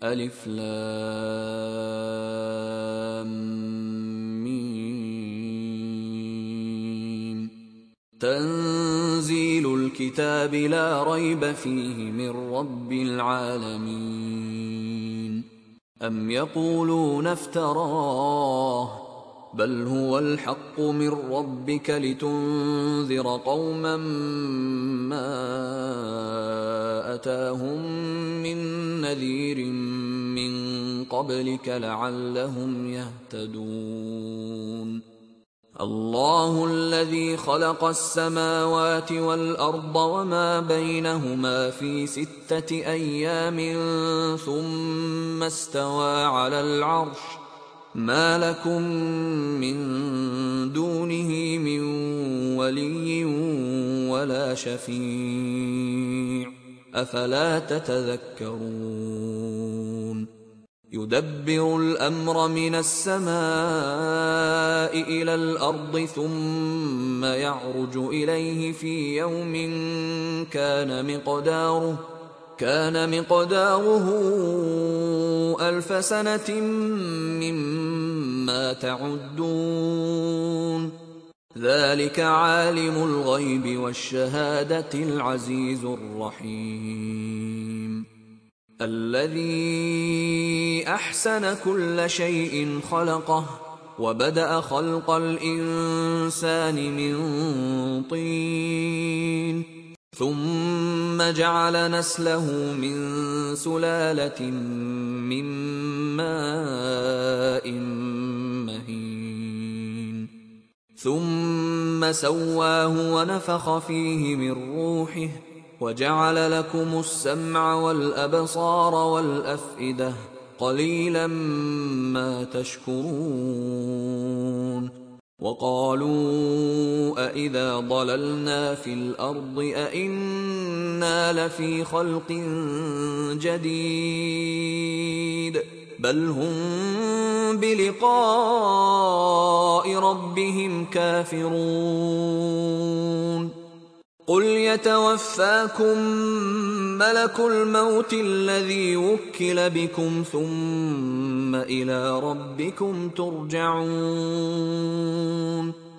ألف لام ميم. تنزيل الكتاب لا ريب فيه من رب العالمين. أم يقولون افتراه بل هو الحق من ربك لتنذر قوما ما أتاهم من نذير من قبلك لعلهم يهتدون. الله الذي خلق السماوات والأرض وما بينهما في 6 أيام ثم استوى على العرش ما لكم من دونه من ولي ولا شفيع أفلا تتذكرون. يدبر الأمر من السماء إلى الأرض ثم يعرج إليه في يوم كان مقداره 1000 سنة مما تعدون. ذلك عالم الغيب والشهادة العزيز الرحيم. الذي أحسن كل شيء خلقه وبدأ خلق الإنسان من طين ثم جعل نسله من سلالة من ماء مهين ثم سواه ونفخ فيه من روحه وجعل لكم السمع والأبصار والأفئدة قليلا ما تشكرون. وقالوا أإذا ضللنا في الأرض أإنا لفي خلق جديد بل هم بلقاء ربهم كافرون. قل يتوفاكم ملك الموت الذي وكل بكم ثم إلى ربكم ترجعون.